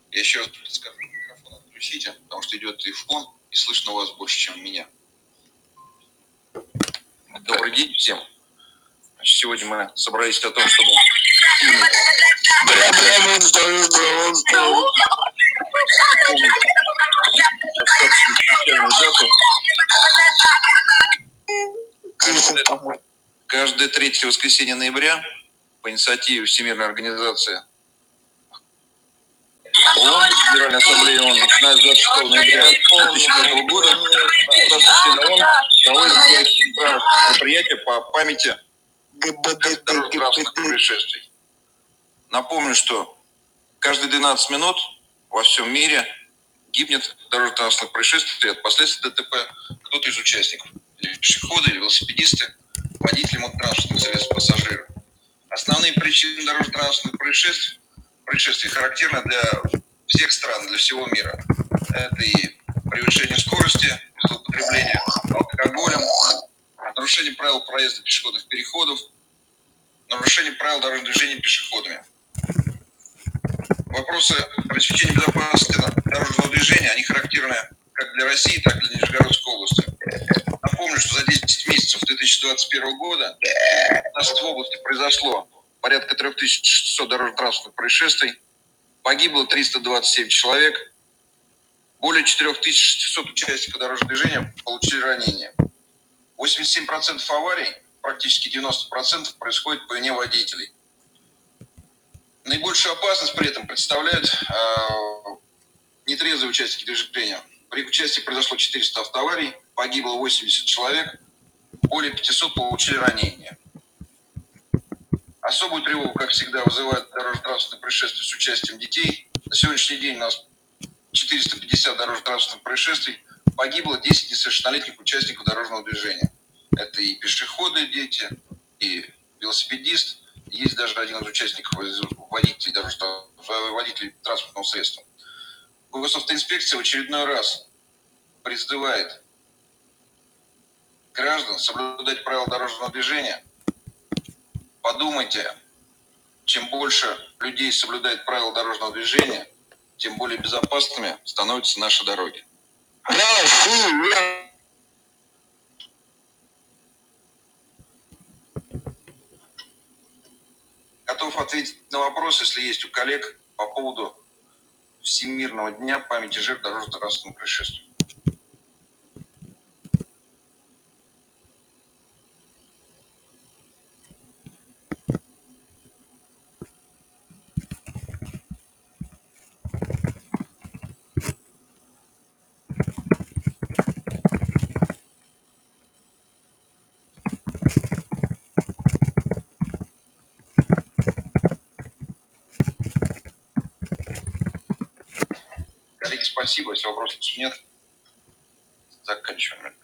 Я еще раз скажу, микрофон отключите, потому что идет и фон, и слышно вас больше, чем меня. Добрый день всем. Сегодня мы собрались о том, чтобы... Каждое третье воскресенье ноября по инициативе Всемирной организации ООН, Генеральной Ассамблеи ООН, начиная с 26 ноября 2005 года, ООН проводит мероприятие по памяти дорожно-транспортных происшествий. Напомню, что каждые 12 минут во всем мире гибнет в дорожно-транспортных происшествиях от последствий ДТП кто-то из участников. Или пешеходы, или велосипедисты, водители мототранспортных средств, пассажиры. Основные причины дорожно-транспортных происшествий характерны для всех стран, для всего мира. Это и превышение скорости, злоупотребление алкоголем, нарушение правил проезда пешеходных переходов, нарушение правил дорожного движения пешеходами. Вопросы обеспечения безопасности дорожного движения, они характерны как для России, так и для Нижегородской области. Напомню, что за 10 месяцев 2021 года у нас в области произошло порядка 3600 дорожно-транспортных происшествий, погибло 327 человек, более 4600 участников дорожного движения получили ранения. 87% аварий, практически 90% происходит по вине водителей. Наибольшую опасность при этом представляют нетрезвые участники движения. При их участии произошло 400 автоаварий, погибло 80 человек, более 500 получили ранения. Особую тревогу, как всегда, вызывают дорожно-транспортные происшествия с участием детей. На сегодняшний день у нас 450 дорожно-транспортных происшествий, погибло 10 несовершеннолетних участников дорожного движения. Это и пешеходы, дети, и велосипедист. Есть даже один из участников, водителей транспортного средства. Госавтоинспекция в очередной раз призывает граждан соблюдать правила дорожного движения. Подумайте, чем больше людей соблюдает правила дорожного движения, тем более безопасными становятся наши дороги. Готов ответить на вопрос, если есть у коллег, по поводу Всемирного дня памяти жертв дорожно-транспортных происшествий. Коллеги, спасибо. Если вопросов нет, заканчиваем.